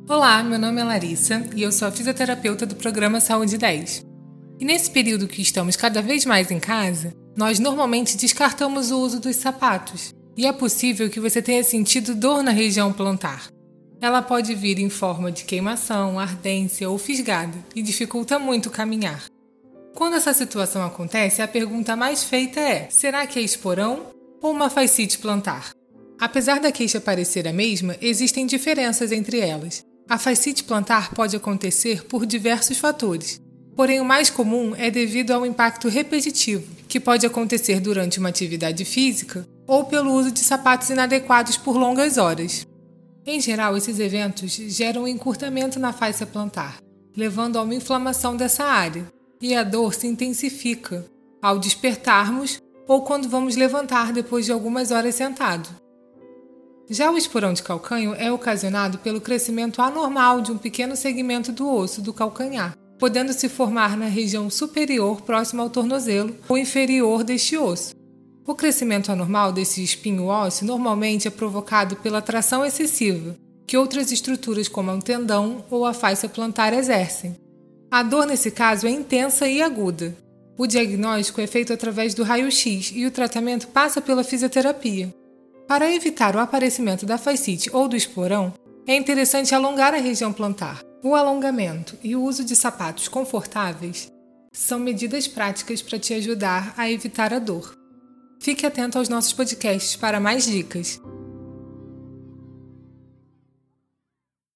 Olá, meu nome é Larissa e eu sou a fisioterapeuta do programa Saúde 10. E nesse período que estamos cada vez mais em casa, nós normalmente descartamos o uso dos sapatos. E é possível que você tenha sentido dor na região plantar. Ela pode vir em forma de queimação, ardência ou fisgada e dificulta muito caminhar. Quando essa situação acontece, a pergunta mais feita é: será que é esporão ou uma fascite plantar? Apesar da queixa parecer a mesma, existem diferenças entre elas. A fascite plantar pode acontecer por diversos fatores, porém o mais comum é devido ao impacto repetitivo, que pode acontecer durante uma atividade física ou pelo uso de sapatos inadequados por longas horas. Em geral, esses eventos geram um encurtamento na fascia plantar, levando a uma inflamação dessa área, e a dor se intensifica ao despertarmos ou quando vamos levantar depois de algumas horas sentado. Já o esporão de calcânio é ocasionado pelo crescimento anormal de um pequeno segmento do osso do calcanhar, podendo se formar na região superior próxima ao tornozelo ou inferior deste osso. O crescimento anormal desse espinho ósseo normalmente é provocado pela tração excessiva, que outras estruturas como o tendão ou a fascia plantar exercem. A dor nesse caso é intensa e aguda. O diagnóstico é feito através do raio-x e o tratamento passa pela fisioterapia. Para evitar o aparecimento da fascite ou do esporão, é interessante alongar a região plantar. O alongamento e o uso de sapatos confortáveis são medidas práticas para te ajudar a evitar a dor. Fique atento aos nossos podcasts para mais dicas.